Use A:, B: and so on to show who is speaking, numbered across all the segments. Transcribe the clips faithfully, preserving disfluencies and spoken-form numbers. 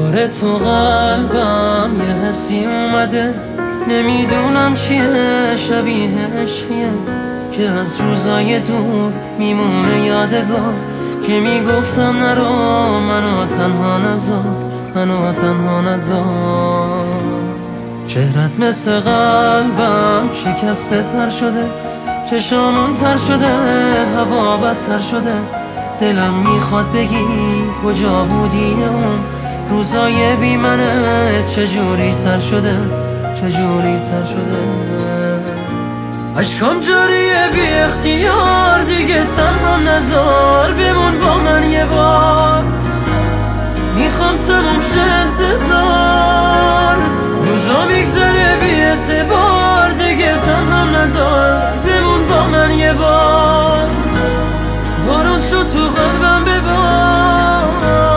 A: دوباره تو قلبم یه حسی اومده، نمیدونم چیه، شبیه عشقیه که از روزای دور میمونه یادگار، که میگفتم نرو منو تنها نذار، منو تنها نذار. چهرت مثل قلبم شکسته تر شده، چشامون تر شده، هوا بدتر شده، دلم میخواد بگی کجا بودی اون روزای بی منه، چجوری سر شده، چجوری سر شده. عشقم جاریه بی اختیار، دیگه تنها نذار، بمون با من یه بار، میخوام تموم شه انتظار، روزا میگذره بی اعتبار، دیگه تنها نذار، بمون با من یه بار، بارون شد تو قلبم ببار.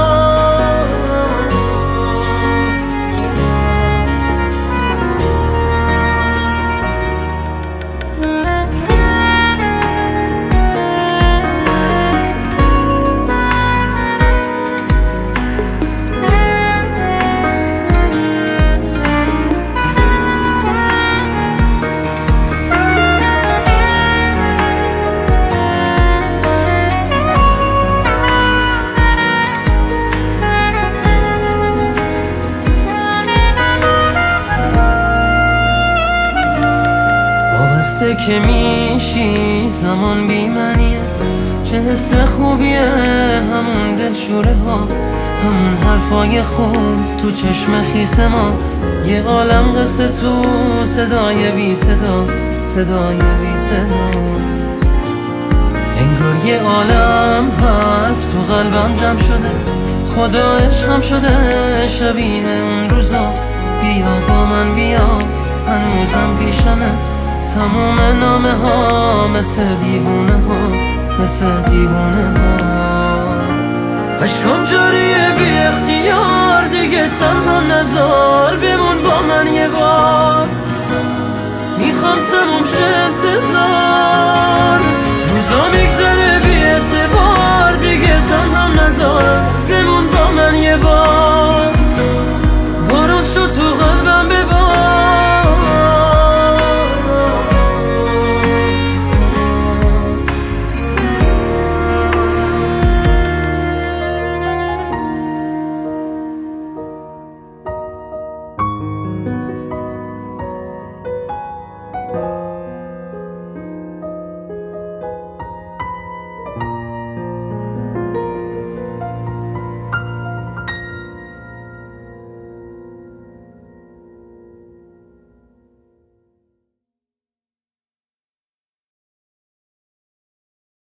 A: وابسته که میشی زمان بی منیه، چه حس خوبیه همون دلشوره ها، همون حرفای خوب تو چشم خیس ما، یه عالم قصه تو صدای بی صدا، صدای بی صدا. انگار یه عالم حرف تو قلبم جمع شده، خدا عشقم شده شبیه اون روزا، بیا با من بیا هنوزم پیشمه، تموم نامه ها مثل دیوونه ها، مثل دیوونه ها. عشقم جاریه بی اختیار، دیگه تنها نذار، بمون با من یه بار، میخوام تموم شه انتظار، روزا میگذره بی اعتبار، دیگه تنها نذار، بمون با من یه بار.